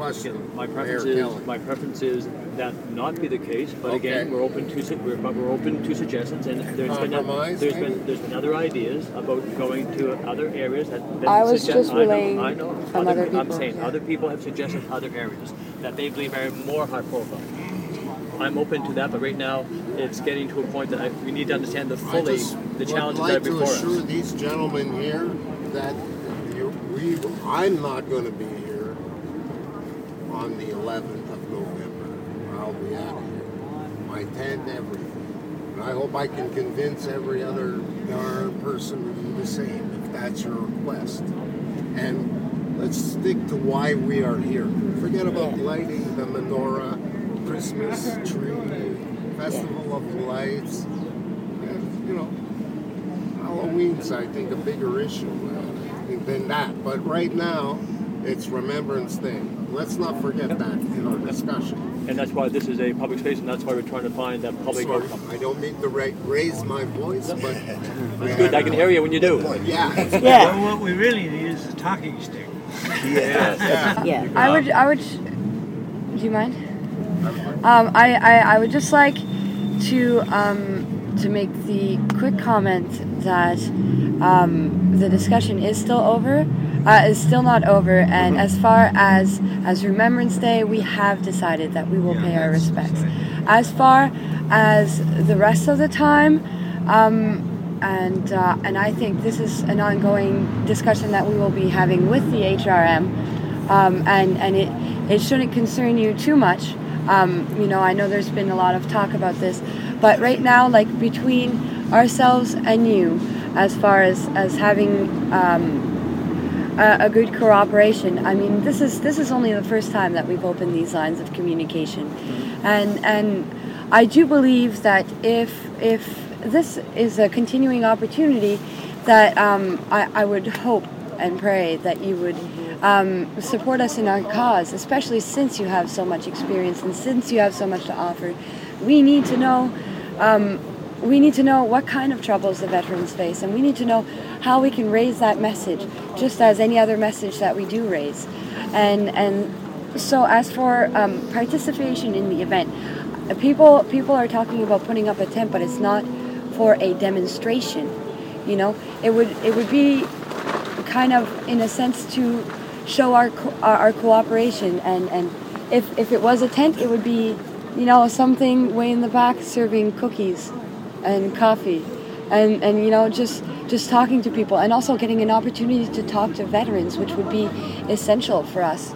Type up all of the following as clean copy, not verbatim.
question. My Mayor preference Kelly. that not be the case, but Okay. again, we're open to suggestions, and Compromise, there's maybe? been other ideas about going to other areas that I was just relaying I know from other people, I'm saying yeah. other people have suggested other areas that they believe are more high profile. I'm open to that, but right now it's getting to a point that we need to understand the challenges that are before us. I'd like to assure these gentlemen here that I'm not going to be here on the 11th of November. I'll be out of here. My tent, everything. And I hope I can convince every other darn person to do the same, if that's your request. And let's stick to why we are here. Forget about lighting the menorah, Christmas tree, Festival of Lights. And, Halloween's, I think, a bigger issue than that. But right now, it's Remembrance Day. Let's not forget that in our discussion. And that's why this is a public space, and that's why we're trying to find that public Sorry, outcome. I don't mean to raise my voice, but It's good. I can hear you when you do. yeah. Well, what we really need is a talking stick. Yeah. I would. Do you mind? I would just like to make the quick comment that the discussion is still not over, and as far as Remembrance Day, we have decided that we will pay our respects. As far as the rest of the time, and I think this is an ongoing discussion that we will be having with the HRM, and it shouldn't concern you too much. I know there's been a lot of talk about this, but right now, like between ourselves and you, as far as having a good cooperation, I mean, this is only the first time that we've opened these lines of communication, and I do believe that if this is a continuing opportunity, that I would hope and pray that you would support us in our cause, especially since you have so much experience and since you have so much to offer. We need to know what kind of troubles the veterans face, and we need to know how we can raise that message, just as any other message that we do raise. And so as for participation in the event, people are talking about putting up a tent, but it's not for a demonstration. It would be kind of, in a sense, to show our cooperation, and if it was a tent, it would be something way in the back serving cookies and coffee, and just talking to people, and also getting an opportunity to talk to veterans, which would be essential for us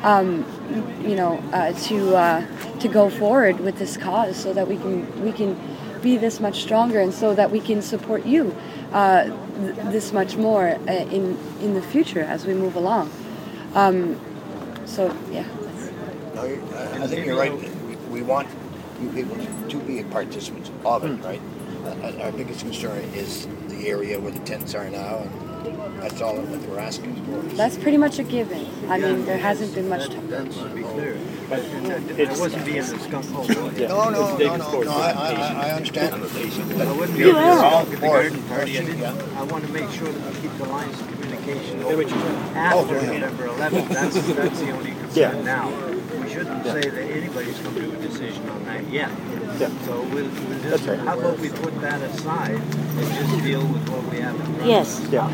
to go forward with this cause, so that we can be this much stronger, and so that we can support you this much more in the future as we move along. So yeah. I think you're right. We want you people to be participants of it, right? Our biggest concern is the area where the tents are now, and that's all that we're asking for. That's pretty much a given. I mean, there hasn't been much time. That should be clear. It wasn't being the skunk hole. No, I understand. I wouldn't be able to skunk at the garden party. I want to make sure that we keep the lines of communication open after November 11th. That's the only concern now. We shouldn't say that anybody's come to a decision on that yet. Yeah. So we'll just, how about we put that aside and just deal with what we have in front of us? Yeah.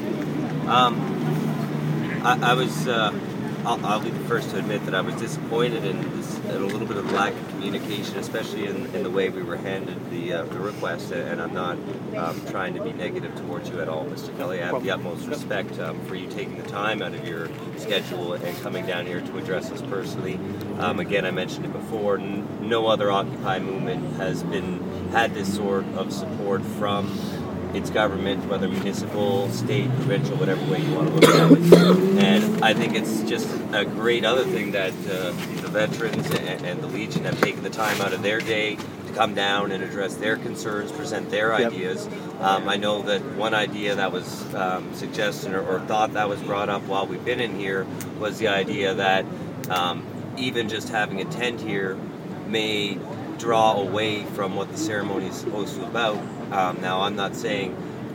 I'll be the first to admit that I was disappointed in a little bit of lack of communication, especially in the way we were handed the request. And I'm not trying to be negative towards you at all, Mr. Kelly. I have the utmost respect for you taking the time out of your schedule and coming down here to address us personally. Again, I mentioned it before. No other Occupy movement has had this sort of support from its government, whether municipal, state, provincial, whatever way you want to look at it. And I think it's just a great other thing that the veterans and the Legion have taken the time out of their day to come down and address their concerns, present their ideas. I know that one idea that was suggested or thought that was brought up while we've been in here was the idea that even just having a tent here may draw away from what the ceremony is supposed to be about. Now, I'm not saying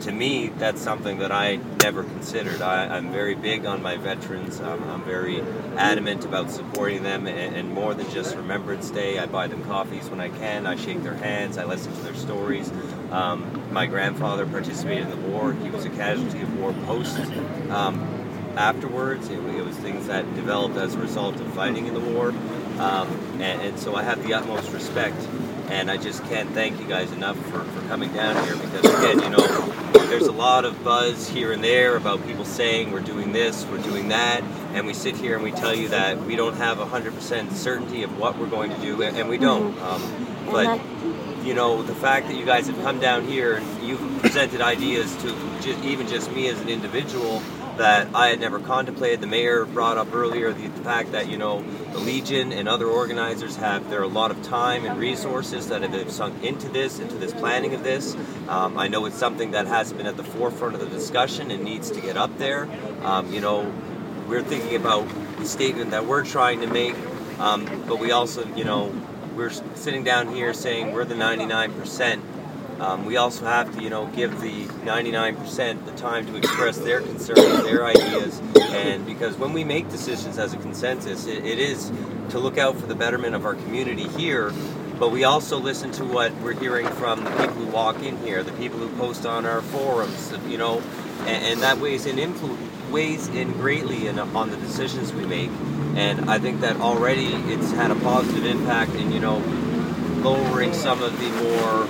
to me, that's something that I never considered. I'm very big on my veterans. I'm very adamant about supporting them, and more than just Remembrance Day, I buy them coffees when I can. I shake their hands. I listen to their stories. My grandfather participated in the war. He was a casualty of war post. Afterwards, it was things that developed as a result of fighting in the war, and so I have the utmost respect. And I just can't thank you guys enough for coming down here, because again, you know, there's a lot of buzz here and there about people saying we're doing this, we're doing that, and we sit here and we tell you that we don't have 100% certainty of what we're going to do, and we don't. But you know, the fact that you guys have come down here and you've presented ideas to even just me as an individual that I had never contemplated. The mayor brought up earlier the fact that, you know, the Legion and other organizers there are a lot of time and resources that have sunk into this planning of this. I know it's something that has been at the forefront of the discussion and needs to get up there. You know, we're thinking about the statement that we're trying to make, but we also, you know, we're sitting down here saying we're the 99%. We also have to, you know, give the 99% the time to express their concerns, their ideas, and because when we make decisions as a consensus, it is to look out for the betterment of our community here, but we also listen to what we're hearing from the people who walk in here, the people who post on our forums, you know, and that weighs in greatly on the decisions we make. And I think that already it's had a positive impact in, you know, lowering some of the more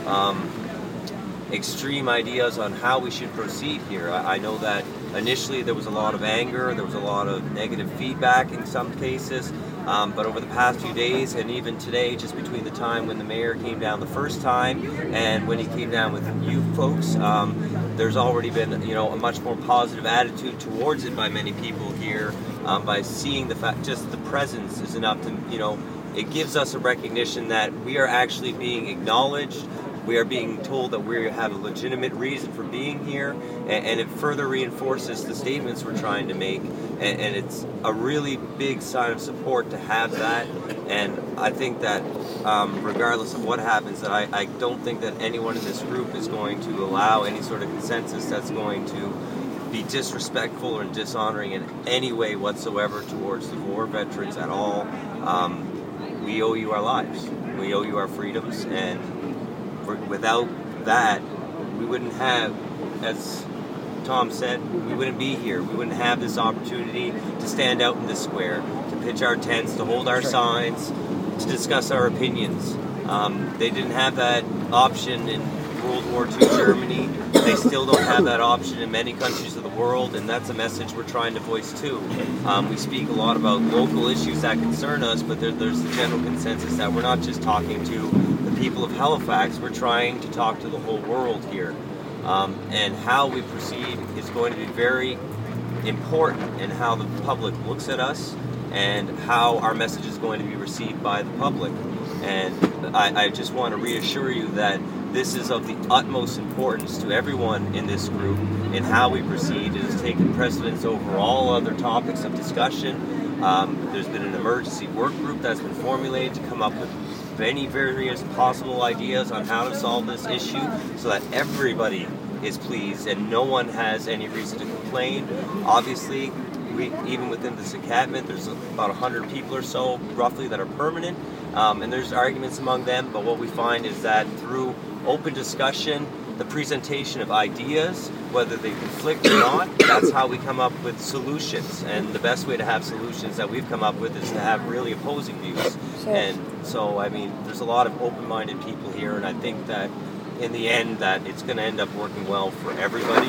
extreme ideas on how we should proceed here. I know that initially there was a lot of anger, there was a lot of negative feedback in some cases, but over the past few days and even today, just between the time when the mayor came down the first time and when he came down with you folks, there's already been, you know, a much more positive attitude towards it by many people here, by seeing the fact just the presence is enough to, you know, it gives us a recognition that we are actually being acknowledged. We are being told that we have a legitimate reason for being here, and it further reinforces the statements we're trying to make, and it's a really big sign of support to have that. And I think that regardless of what happens, that I don't think that anyone in this group is going to allow any sort of consensus that's going to be disrespectful or dishonoring in any way whatsoever towards the war veterans at all. We owe you our lives. We owe you our freedoms, and without that, we wouldn't have, as Tom said, we wouldn't be here. We wouldn't have this opportunity to stand out in the square, to pitch our tents, to hold our signs, to discuss our opinions. They didn't have that option in World War II Germany. They still don't have that option in many countries of the world, and that's a message we're trying to voice too. We speak a lot about local issues that concern us, but there's the general consensus that we're not just talking to the people of Halifax, we're trying to talk to the whole world here. And how we proceed is going to be very important in how the public looks at us and how our message is going to be received by the public. And I just want to reassure you that this is of the utmost importance to everyone in this group in how we proceed. It has taken precedence over all other topics of discussion. There's been an emergency work group that's been formulated to come up with many various possible ideas on how to solve this issue so that everybody is pleased and no one has any reason to complain. Obviously, even within this encampment, there's about 100 people or so, roughly, that are permanent, and there's arguments among them, but what we find is that through open discussion, the presentation of ideas, whether they conflict or not, that's how we come up with solutions. And the best way to have solutions that we've come up with is to have really opposing views. Sure. And so, I mean, there's a lot of open-minded people here, and I think that in the end that it's going to end up working well for everybody,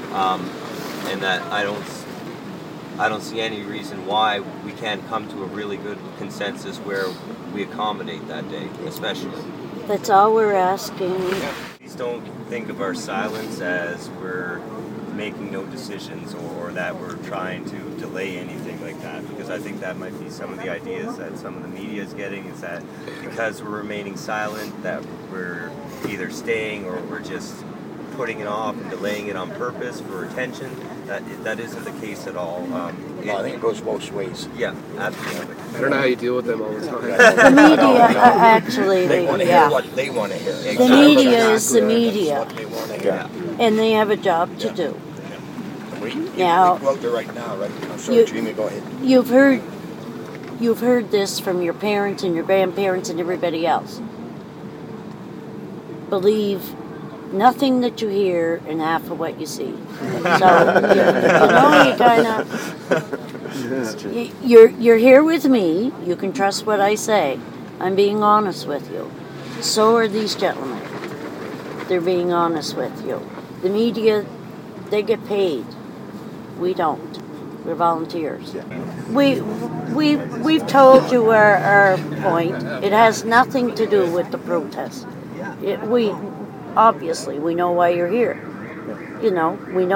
and that I don't see any reason why we can't come to a really good consensus where we accommodate that day, especially. That's all we're asking. Please don't think of our silence as we're making no decisions or that we're trying to delay anything like that, because I think that might be some of the ideas that some of the media is getting, is that because we're remaining silent that we're either staying or we're just putting it off and delaying it on purpose for attention. That isn't the case at all. No, I think it goes both ways. Yeah, absolutely. I don't know how you deal with them all the time. The media, actually, They want to hear what they want to hear. The media is the media. What they want to hear. and they have a job to do. We Now- go out there right now, right? I'm sorry, You- Jamie, go ahead. You've heard this from your parents and your grandparents and everybody else. Believe nothing that you hear and half of what you see. So you kind of you're here with me. You can trust what I say. I'm being honest with you. So are these gentlemen. They're being honest with you. The media, they get paid. We don't. We're volunteers. We've told you our point. It has nothing to do with the protest. We obviously we know why you're here. You know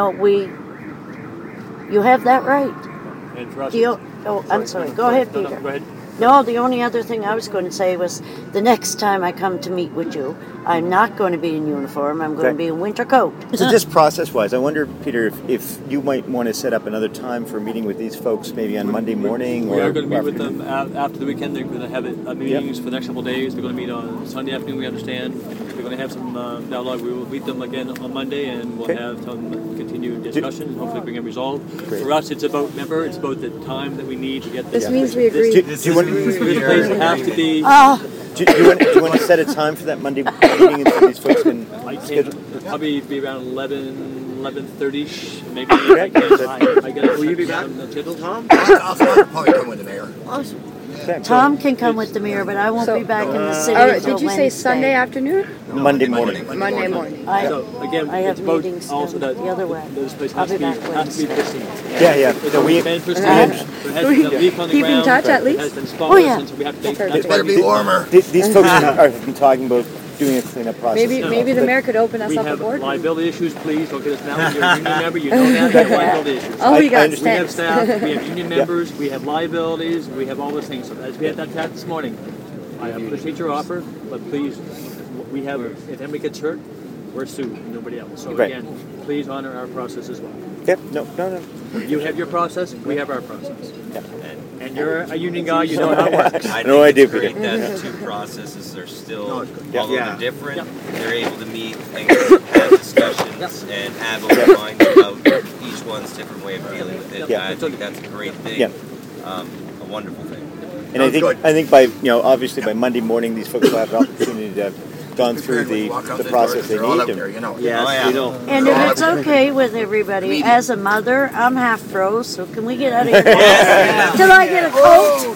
you have that right. And for us, I'm sorry. Go ahead, No, Peter. go ahead. No, the only other thing I was going to say was the next time I come to meet with you, I'm not going to be in uniform. I'm going to be in winter coat. So just process-wise, I wonder, Peter, if you might want to set up another time for a meeting with these folks, maybe on Monday morning We or are going to meet with afternoon? them after the weekend. They're going to have meetings for the next couple of days. They're going to meet on Sunday afternoon, we understand. They're going to have some dialogue. We will meet them again on Monday, and we'll have some continued discussion and hopefully bring a resolve. Great. For us, it's about the time that we need to get This this. means we agree. This place has to be. Do you want to set a time for that Monday meeting so these folks can I can schedule? probably be around 11:30ish, maybe. I get it. Will you be back? Tom? I'll probably come with the mayor. Tom can come with the mayor, but I won't be back in the city until did you say Wednesday. Sunday afternoon? Monday morning. Monday morning. So again, I have it's about meetings also that the other way. this place I'll has to be be, back has to be Wednesday. pristine. Yeah. It's So we, been pristine. There has been a leaf on the Keep in ground. touch at It least? has been spotless, yeah. and so we have to make Perfect. Better be warmer. these folks have been talking about doing a cleanup process. Maybe the mayor could open us We up a have board. liability issues, please. Don't get us now. You're a union member. You know that. We have liability issues. Oh, we I got understand. We have steps. staff, we have union members, we have liabilities, we have all those things. So as we had that chat this morning, I appreciate your offer, but please, we have, if anybody gets hurt, we're sued, nobody else. So Right. again, please honor our process as well. Yep. No. You have your process, we have our process. Yeah. And you're a union guy, you know how it works. I No, I think do, it's great Peter. that the two processes are still, Yeah. although Yeah. they're different, Yeah. they're able to meet and have discussions and have open minds about each one's different way of dealing with it. Yeah. I think that's a great thing, Yeah. a wonderful thing. And I think by obviously by Monday morning these folks will have the opportunity to have gone through the process they They're all need out to. there, you know. Yes, we know. And if it's okay with everybody, as a mother, I'm half froze, so can we get out of here? Till I get a coat?